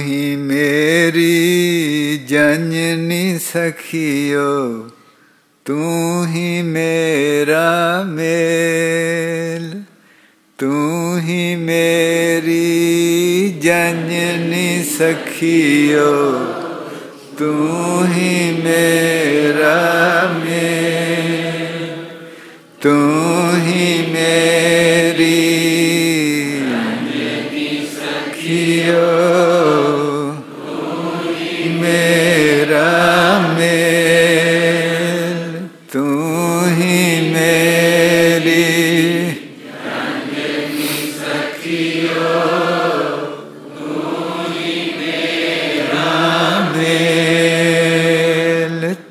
ही मेरी जननी सखियो, तू ही मेरा मेल। तू ही मेरी जननी सखियो, तू ही मेरा मेल। तू ही मेरी सखियो, मेरा मेल। तू ही मेरा